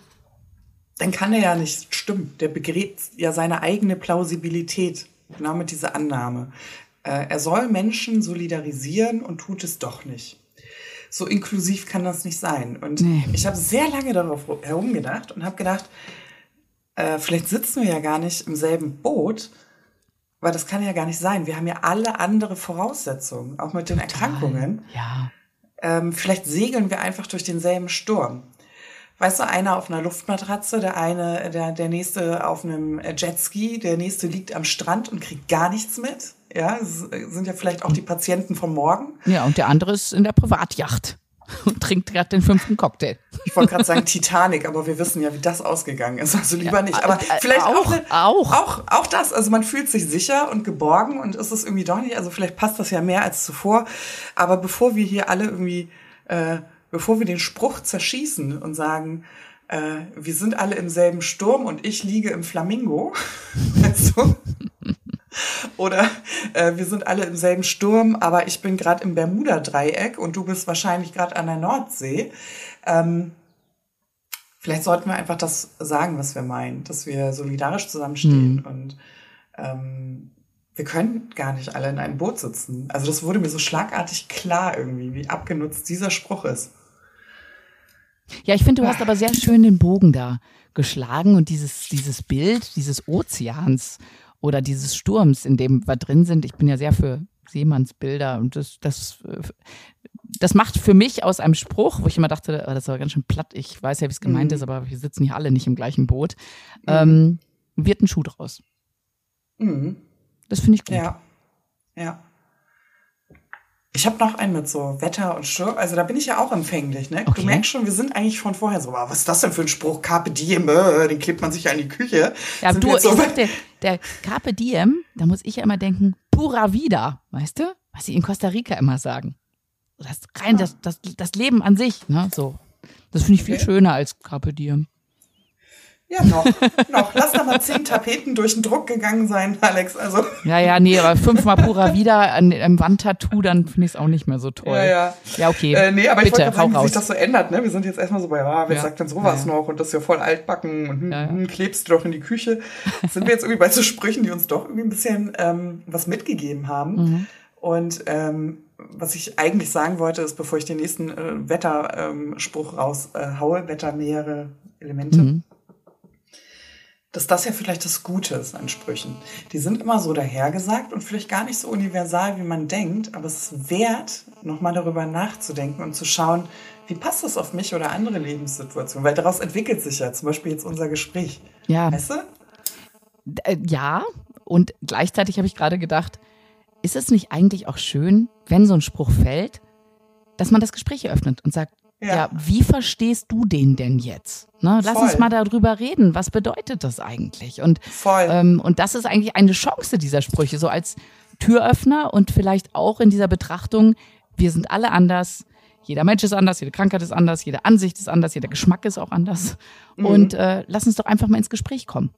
kann er ja nicht stimmen. Der begräbt ja seine eigene Plausibilität, genau mit dieser Annahme. Er soll Menschen solidarisieren und tut es doch nicht. So inklusiv kann das nicht sein. Und ich habe sehr lange darauf herumgedacht und habe gedacht, vielleicht sitzen wir ja gar nicht im selben Boot, weil das kann ja gar nicht sein. Wir haben ja alle andere Voraussetzungen, auch mit den Erkrankungen. Ja. Vielleicht segeln wir einfach durch denselben Sturm. Weißt du, einer auf einer Luftmatratze, der nächste auf einem Jetski, der nächste liegt am Strand und kriegt gar nichts mit. Ja, das sind ja vielleicht auch die Patienten von morgen. Ja, und der andere ist in der Privatjacht und trinkt gerade den 5. Cocktail. Ich wollte gerade sagen Titanic, aber wir wissen ja, wie das ausgegangen ist. Also lieber nicht. Aber vielleicht auch das. Also man fühlt sich sicher und geborgen und ist es irgendwie doch nicht. Also vielleicht passt das ja mehr als zuvor. Aber bevor wir hier alle irgendwie, bevor wir den Spruch zerschießen und sagen, wir sind alle im selben Sturm und ich liege im Flamingo, also, oder wir sind alle im selben Sturm, aber ich bin gerade im Bermuda-Dreieck und du bist wahrscheinlich gerade an der Nordsee. Vielleicht sollten wir einfach das sagen, was wir meinen, dass wir solidarisch zusammenstehen und wir können gar nicht alle in einem Boot sitzen. Also das wurde mir so schlagartig klar irgendwie, wie abgenutzt dieser Spruch ist. Ja, ich finde, du hast aber sehr schön den Bogen da geschlagen und dieses Bild dieses Ozeans oder dieses Sturms, in dem wir drin sind. Ich bin ja sehr für Seemannsbilder und das macht für mich aus einem Spruch, wo ich immer dachte, das war ganz schön platt, ich weiß ja, wie es gemeint ist, aber wir sitzen hier alle nicht im gleichen Boot, wird ein Schuh draus. Das finde ich gut. Ja. Ich habe noch einen mit so Wetter und Sturm. Also da bin ich ja auch empfänglich, ne? Okay. Du merkst schon, wir sind eigentlich von vorher so, was ist das denn für ein Spruch? Carpe diem, den klebt man sich ja in die Küche. Ja, du, ich sagte, der Carpe diem, da muss ich ja immer denken, pura vida, weißt du? Was sie in Costa Rica immer sagen. Das Leben an sich, ne? So. Das finde ich viel schöner als Carpe diem. Ja, noch. Lass da mal 10 Tapeten durch den Druck gegangen sein, Alex. Also. Ja, nee, aber 5-mal pura vida an einem Wandtattoo, dann finde ich es auch nicht mehr so toll. Ja, okay. Nee, aber bitte, ich wollte sagen, wie sich das so ändert, ne? Wir sind jetzt erstmal so bei, wer sagt denn sowas noch? Und das ist ja voll altbacken und klebst du doch in die Küche. Sind wir jetzt irgendwie bei so Sprüchen, die uns doch irgendwie ein bisschen was mitgegeben haben. Und was ich eigentlich sagen wollte, ist, bevor ich den nächsten Wetterspruch raushaue, Wetter, mehrere Elemente, dass das ja vielleicht das Gute ist an Sprüchen. Die sind immer so dahergesagt und vielleicht gar nicht so universal, wie man denkt, aber es ist wert, nochmal darüber nachzudenken und zu schauen, wie passt das auf mich oder andere Lebenssituationen, weil daraus entwickelt sich ja zum Beispiel jetzt unser Gespräch. Ja. Weißt du? Ja, und gleichzeitig habe ich gerade gedacht, ist es nicht eigentlich auch schön, wenn so ein Spruch fällt, dass man das Gespräch eröffnet und sagt, ja, wie verstehst du den denn jetzt? Ne, lass uns mal darüber reden. Was bedeutet das eigentlich? Und das ist eigentlich eine Chance dieser Sprüche, so als Türöffner und vielleicht auch in dieser Betrachtung, wir sind alle anders. Jeder Mensch ist anders, jede Krankheit ist anders, jede Ansicht ist anders, jeder Geschmack ist auch anders. Und lass uns doch einfach mal ins Gespräch kommen.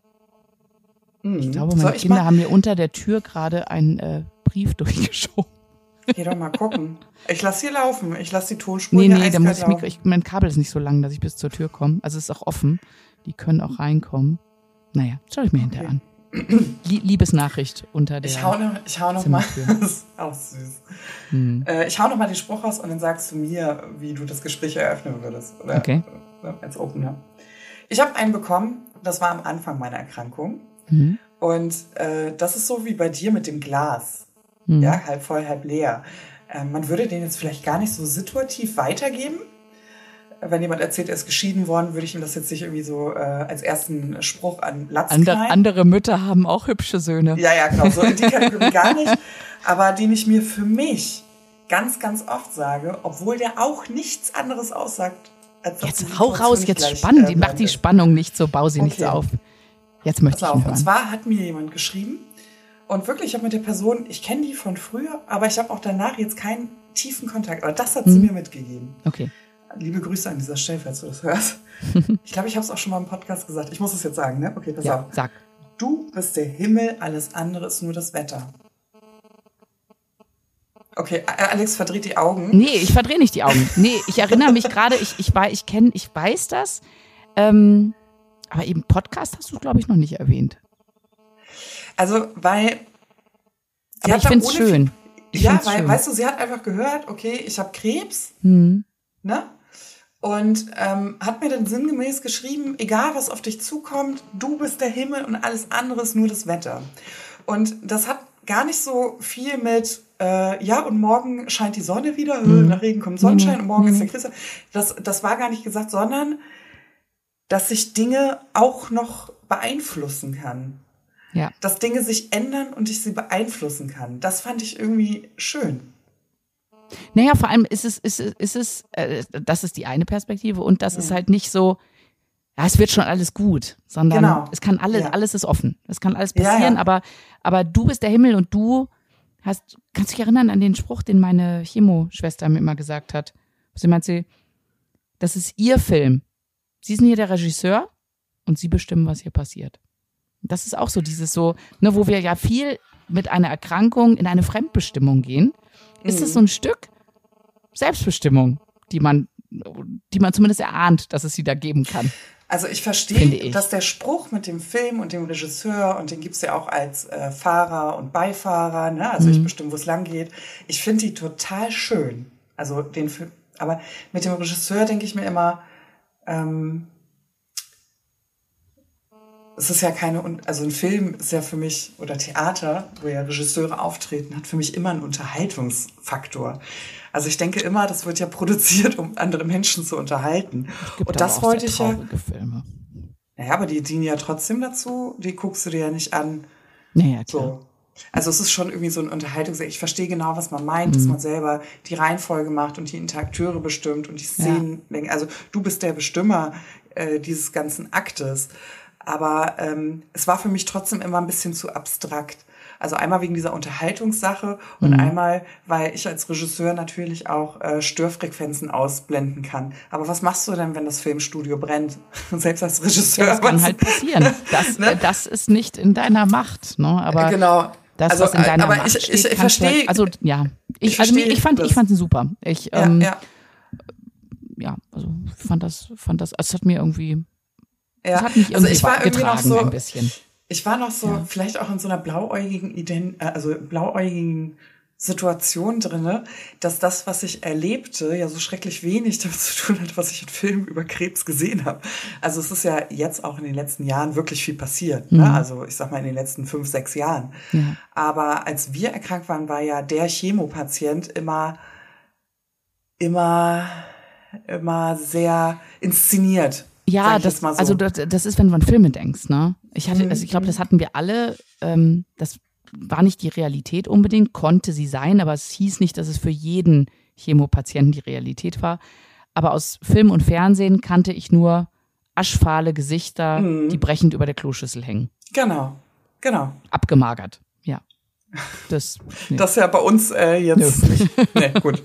Ich glaube, meine Kinder haben mir unter der Tür gerade einen Brief durchgeschoben. Geh doch mal gucken. Ich lasse hier laufen. Ich lasse die Tonspur da muss mein Kabel ist nicht so lang, dass ich bis zur Tür komme. Also es ist auch offen. Die können auch reinkommen. Naja, schau ich mir hinterher an. Liebesnachricht unter der Ich hau noch mal. Das ist auch süß. Ich hau noch mal den Spruch raus und dann sagst du mir, wie du das Gespräch eröffnen würdest. Oder als Opener. Ich habe einen bekommen, das war am Anfang meiner Erkrankung. Und das ist so wie bei dir mit dem Glas. Ja, halb voll, halb leer. Man würde den jetzt vielleicht gar nicht so situativ weitergeben. Wenn jemand erzählt, er ist geschieden worden, würde ich ihm das jetzt nicht irgendwie so als ersten Spruch an Latz knallen. Andere Mütter haben auch hübsche Söhne. Ja, genau, so in die Kategorie gar nicht. Aber den ich mir für mich ganz, ganz oft sage, obwohl der auch nichts anderes aussagt, als dass jetzt hau raus, jetzt spann die, mach die Spannung nicht so, bau sie nicht so auf. Jetzt möchte ich ihn hören. Und zwar hat mir jemand geschrieben, und wirklich, ich habe mit der Person, ich kenne die von früher, aber ich habe auch danach jetzt keinen tiefen Kontakt. Aber das hat sie mir mitgegeben. Okay. Liebe Grüße an dieser Stelle, falls du das hörst. Ich glaube, ich habe es auch schon mal im Podcast gesagt. Ich muss es jetzt sagen, ne? Okay, pass auf. Sag. Du bist der Himmel, alles andere ist nur das Wetter. Okay, Alex verdreht die Augen. Nee, ich verdrehe nicht die Augen. Nee, ich erinnere mich gerade, ich weiß das. Aber eben Podcast hast du, glaube ich, noch nicht erwähnt. Also, weil... Aber ich finde es schön. Weil, weißt du, sie hat einfach gehört, okay, ich habe Krebs, ne? Und hat mir dann sinngemäß geschrieben, egal was auf dich zukommt, du bist der Himmel und alles andere ist nur das Wetter. Und das hat gar nicht so viel mit, und morgen scheint die Sonne wieder, nach Regen kommt Sonnenschein und morgen ist der Krebs. Das war gar nicht gesagt, sondern dass sich Dinge auch noch beeinflussen kann. Ja. Dass Dinge sich ändern und ich sie beeinflussen kann. Das fand ich irgendwie schön. Naja, vor allem ist es, das ist die eine Perspektive und das ist halt nicht so, ja, es wird schon alles gut, sondern es kann alles ist offen. Es kann alles passieren, aber du bist der Himmel und du kannst du dich erinnern an den Spruch, den meine Chemo-Schwester mir immer gesagt hat? Sie meint, das ist ihr Film. Sie sind hier der Regisseur und sie bestimmen, was hier passiert. Das ist auch so dieses so, ne, wo wir ja viel mit einer Erkrankung in eine Fremdbestimmung gehen, ist es so ein Stück Selbstbestimmung, die man zumindest erahnt, dass es sie da geben kann. Also ich verstehe, dass der Spruch mit dem Film und dem Regisseur, und den gibt's ja auch als Fahrer und Beifahrer, ne? Also ich bestimme, wo es lang geht. Ich finde die total schön. Also den Film, aber mit dem Regisseur denke ich mir immer, es ist ja also ein Film ist ja für mich, oder Theater, wo ja Regisseure auftreten, hat für mich immer einen Unterhaltungsfaktor. Also ich denke immer, das wird ja produziert, um andere Menschen zu unterhalten. Und das wollte ich ja. Filme. Naja, aber die dienen ja trotzdem dazu, die guckst du dir ja nicht an. Naja, klar. So. Also es ist schon irgendwie so ein ich verstehe genau, was man meint, dass man selber die Reihenfolge macht und die Interakteure bestimmt und die Szenen. Ja. Also du bist der Bestimmer dieses ganzen Aktes. Aber es war für mich trotzdem immer ein bisschen zu abstrakt. Also einmal wegen dieser Unterhaltungssache und einmal, weil ich als Regisseur natürlich auch Störfrequenzen ausblenden kann. Aber was machst du denn, wenn das Filmstudio brennt? Selbst als Regisseur. Ja, das kann halt passieren. Das ist nicht in deiner Macht. Ne? Aber genau. Das, was in deiner Macht steht, ich verstehe. Also ja, ich fand ihn super. Ich fand das, es hat mir irgendwie. Ja, das hat mich irgendwie ich war irgendwie noch so ein bisschen. Ich war noch so vielleicht auch in so einer blauäugigen Situation drinne, dass das, was ich erlebte, ja so schrecklich wenig damit zu tun hat, was ich in Filmen über Krebs gesehen habe. Also es ist ja jetzt auch in den letzten Jahren wirklich viel passiert. Ne? Also ich sag mal in den letzten 5, 6 Jahren. Ja. Aber als wir erkrankt waren, war ja der Chemopatient immer sehr inszeniert. Ja, das ist, wenn du an Filme denkst, ne? Ich glaube, das hatten wir alle. Das war nicht die Realität unbedingt, konnte sie sein, aber es hieß nicht, dass es für jeden Chemopatienten die Realität war. Aber aus Film und Fernsehen kannte ich nur aschfahle Gesichter, die brechend über der Kloschüssel hängen. Genau. Abgemagert, ja. Das ist ja bei uns jetzt nicht. Nee, gut.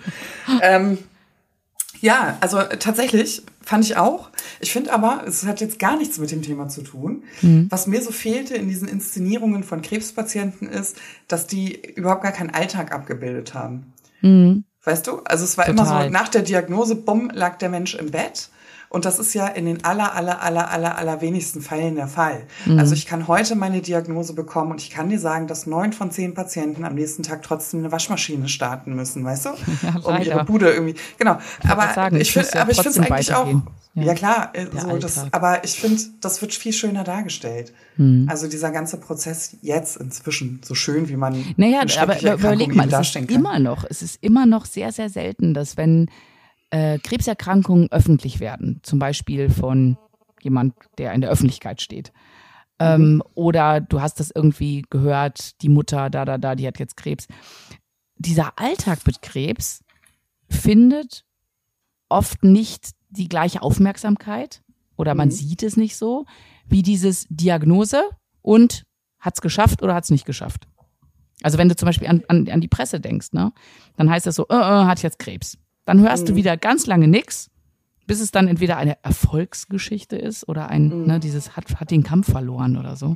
Ja, also tatsächlich fand ich auch. Ich finde aber, es hat jetzt gar nichts mit dem Thema zu tun. Was mir so fehlte in diesen Inszenierungen von Krebspatienten ist, dass die überhaupt gar keinen Alltag abgebildet haben. Weißt du? Also es war immer so, nach der Diagnose, bumm, lag der Mensch im Bett. Und das ist ja in den aller wenigsten Fällen der Fall. Also ich kann heute meine Diagnose bekommen und ich kann dir sagen, dass 9 von 10 Patienten am nächsten Tag trotzdem eine Waschmaschine starten müssen, weißt du? Ja, um ihre Bude irgendwie. Genau. Aber ich finde es eigentlich auch. Ja klar, aber ich finde, das wird viel schöner dargestellt. Also dieser ganze Prozess jetzt inzwischen so schön, wie man. Naja, aber überleg mal, es ist immer noch sehr, sehr selten, dass wenn Krebserkrankungen öffentlich werden, zum Beispiel von jemand, der in der Öffentlichkeit steht. Oder du hast das irgendwie gehört, die Mutter, die hat jetzt Krebs. Dieser Alltag mit Krebs findet oft nicht die gleiche Aufmerksamkeit oder man sieht es nicht so, wie dieses Diagnose und hat's geschafft oder hat's nicht geschafft. Also wenn du zum Beispiel an die Presse denkst, ne, dann heißt das so, hat jetzt Krebs. Dann hörst du wieder ganz lange nix, bis es dann entweder eine Erfolgsgeschichte ist oder dieses hat den Kampf verloren oder so.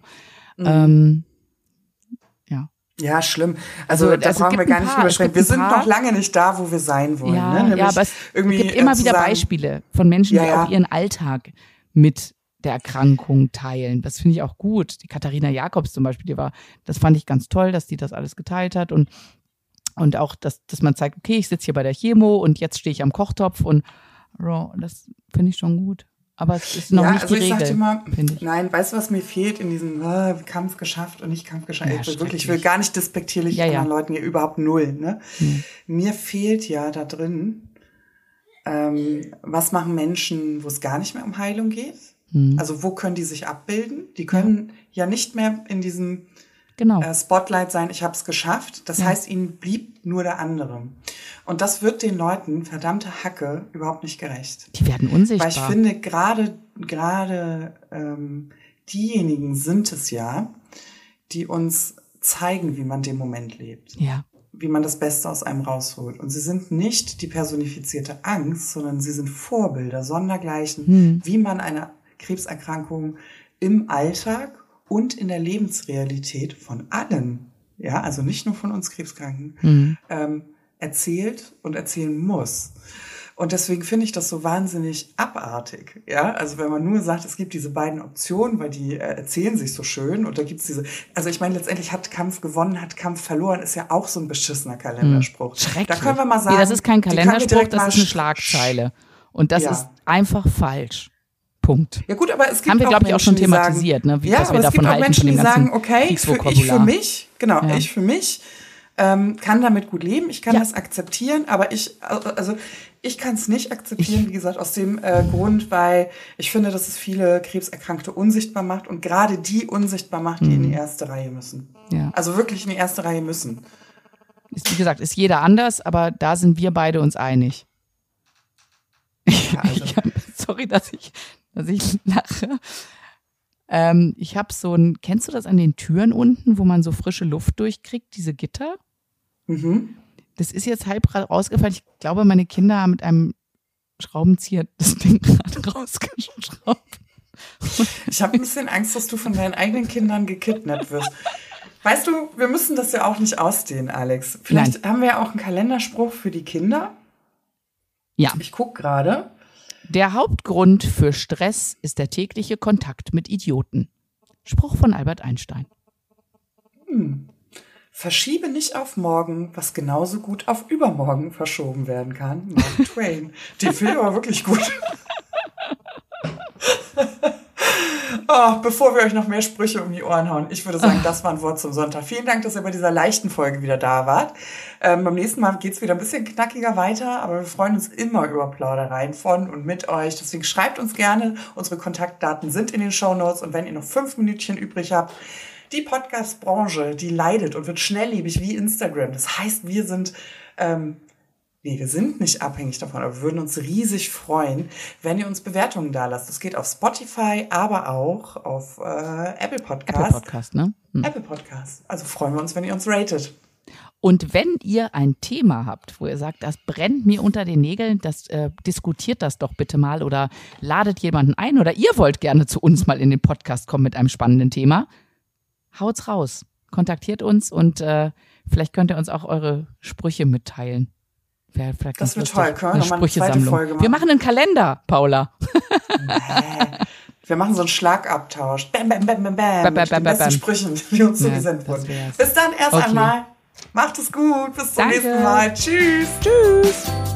Ja. Ja, schlimm. Also da brauchen wir gar nicht drüber sprechen. Wir sind noch lange nicht da, wo wir sein wollen. Ja, ne? aber es gibt immer wieder Beispiele von Menschen, die auch ihren Alltag mit der Erkrankung teilen. Das finde ich auch gut. Die Katharina Jacobs zum Beispiel, das fand ich ganz toll, dass die das alles geteilt hat und auch, dass man zeigt, okay, ich sitze hier bei der Chemo und jetzt stehe ich am Kochtopf und das finde ich schon gut. Aber es ist noch nicht die Regel. Sag dir mal, nein, weißt du, was mir fehlt in diesem Kampf geschafft und nicht Kampf geschafft? Ich will gar nicht despektierlich anderen Leuten hier überhaupt null. Ne? Mir fehlt ja da drin, was machen Menschen, wo es gar nicht mehr um Heilung geht? Also wo können die sich abbilden? Die können ja nicht mehr in diesem Spotlight sein, ich habe es geschafft. Das heißt, ihnen blieb nur der andere. Und das wird den Leuten, verdammte Hacke, überhaupt nicht gerecht. Die werden unsichtbar. Weil ich finde, gerade diejenigen sind es ja, die uns zeigen, wie man den Moment lebt. Ja. Wie man das Beste aus einem rausholt. Und sie sind nicht die personifizierte Angst, sondern sie sind Vorbilder, sondergleichen, wie man eine Krebserkrankung im Alltag und in der Lebensrealität von allen, ja, also nicht nur von uns Krebskranken, erzählt und erzählen muss. Und deswegen finde ich das so wahnsinnig abartig, ja, also wenn man nur sagt, es gibt diese beiden Optionen, weil die erzählen sich so schön und da gibt's also ich meine, letztendlich hat Kampf gewonnen, hat Kampf verloren, ist ja auch so ein beschissener Kalenderspruch. Schrecklich. Da können wir mal sagen, das ist kein Kalenderspruch, das ist eine Schlagzeile. Und das ist einfach falsch. Punkt. Ja gut, aber es gibt haben wir, glaube ich, auch schon thematisiert, sagen, ne? Was wir davon halten, Menschen, die sagen, okay, ich für mich kann damit gut leben, ich kann das akzeptieren, aber ich kann es nicht akzeptieren, wie gesagt, aus dem Grund, weil ich finde, dass es viele Krebserkrankte unsichtbar macht und gerade die unsichtbar macht, die in die erste Reihe müssen. Ja. Also wirklich in die erste Reihe müssen. Wie gesagt, ist jeder anders, aber da sind wir beide uns einig. Ja, also. Sorry, dass ich lache. Ich habe kennst du das an den Türen unten, wo man so frische Luft durchkriegt, diese Gitter? Das ist jetzt halb rausgefallen. Ich glaube, meine Kinder haben mit einem Schraubenzieher das Ding gerade rausgeschraubt. Ich habe ein bisschen Angst, dass du von deinen eigenen Kindern gekidnappt wirst. Weißt du, wir müssen das ja auch nicht ausdehnen, Alex. Vielleicht haben wir ja auch einen Kalenderspruch für die Kinder. Ja. Ich gucke gerade. Der Hauptgrund für Stress ist der tägliche Kontakt mit Idioten. Spruch von Albert Einstein. Verschiebe nicht auf morgen, was genauso gut auf übermorgen verschoben werden kann. Mark Twain. Den finde ich aber wirklich gut. Bevor wir euch noch mehr Sprüche um die Ohren hauen, ich würde sagen, das war ein Wort zum Sonntag. Vielen Dank, dass ihr bei dieser leichten Folge wieder da wart. Beim nächsten Mal geht's wieder ein bisschen knackiger weiter, aber wir freuen uns immer über Plaudereien von und mit euch. Deswegen schreibt uns gerne. Unsere Kontaktdaten sind in den Shownotes und wenn ihr noch 5 Minütchen übrig habt, die Podcast-Branche, die leidet und wird schnelllebig wie Instagram. Das heißt, wir sind wir sind nicht abhängig davon, aber wir würden uns riesig freuen, wenn ihr uns Bewertungen da lasst. Das geht auf Spotify, aber auch auf Apple Podcast. Apple Podcast, ne? Apple Podcast. Also freuen wir uns, wenn ihr uns ratet. Und wenn ihr ein Thema habt, wo ihr sagt, das brennt mir unter den Nägeln, diskutiert das doch bitte mal oder ladet jemanden ein oder ihr wollt gerne zu uns mal in den Podcast kommen mit einem spannenden Thema, haut's raus. Kontaktiert uns und vielleicht könnt ihr uns auch eure Sprüche mitteilen. Das wird toll, können wir eine zweite Folge machen. Wir machen einen Kalender, Paula. Nee. Wir machen so einen Schlagabtausch. Bam, bam, bam, bam, bam. Mit den besten Sprüchen, die uns zugesendet wurden. Bis dann erst einmal. Macht es gut. Bis zum nächsten Mal. Tschüss. Tschüss.